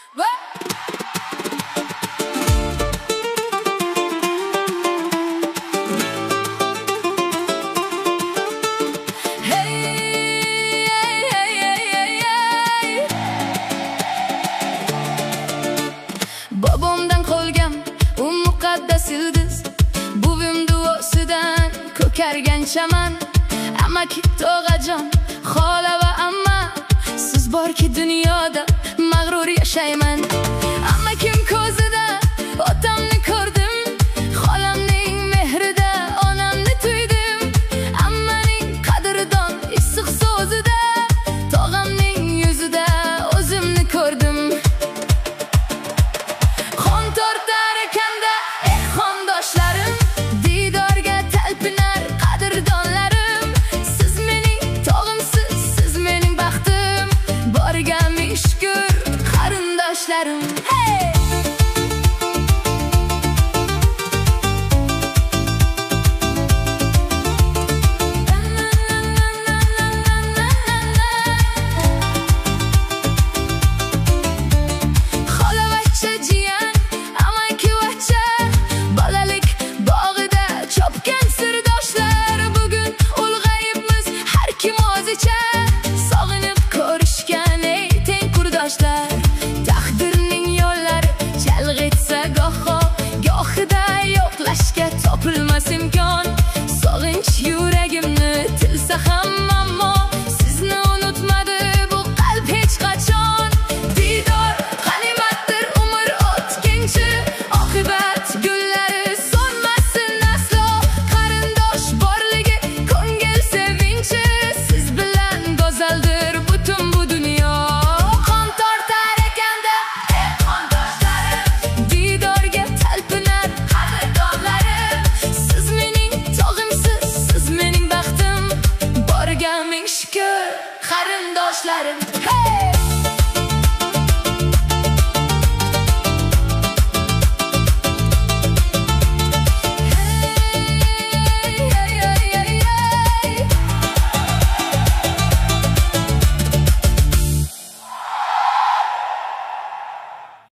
Babamdan qolgan u muqaddas ildiz, buvim duosidan ko'kargan chaman. Amaki tog'ajon, xola va amma, siz borki dunyoda mag'rur yashayman. Amakim ko'zida otamni ko'rdim, xolamning mehrida onamni tuydim. Ammaning qadrdon issiq so'zida, tog'amning yuzida o'zimni ko'rdim. Qon tortar ekanda qondoshlarim, didorga talpinar qadrdonlarim. Siz mening tog'imsiz, siz mening baxtim, borga ming shukr qarindoshlarim. Sog'inib ko'rishgan ey teng kurdoshlar, taqdirning yo'llari chalg'itsa goho, gohida yo'qlashga topilmas imkon. Sog'inch yuragimni tilsa ham, ammo sizni unutmadi bu qalb hech qachon. Didor g'animatdir, umr o'tkinchi, oqibat gullari so'nmasin aslo. Qarindosh borligi ko'ngil sevinchi, siz bilan go'zaldir butun bu dunyo. Qon tortar ekanda qondoshlarim, didorga talpinar qadrdonlarim. Siz mening tog'imsiz, siz mening baxtim, borga ming shukr qarindoshlarim.